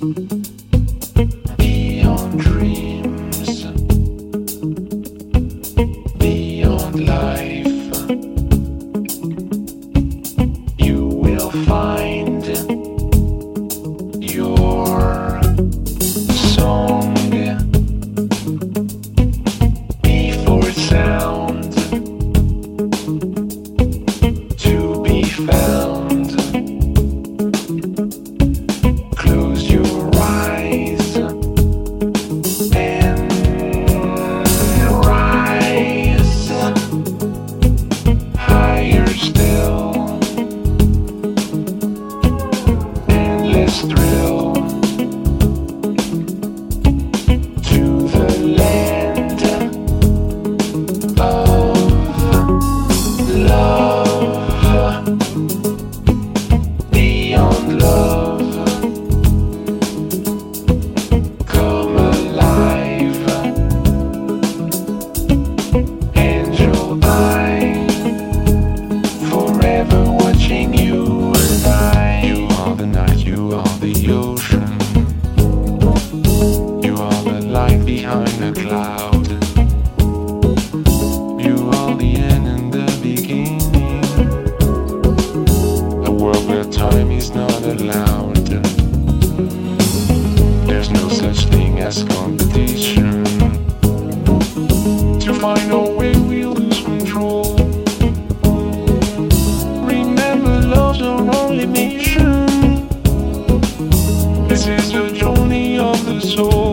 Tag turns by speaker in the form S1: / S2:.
S1: Beyond dreams, beyond life, you will find your song before it sounds to be found. Close your eyes and rise higher still. Endless thrill to the land of love, beyond love. Come alive, angel eye, forever watching you and I. You are the night, you are the ocean, you are the light behind the cloud, you are the end and the beginning, a world where time is not allowed. There's no such thing as competition. To find a way we lose control. Remember, love's our only mission. This is the journey of the soul.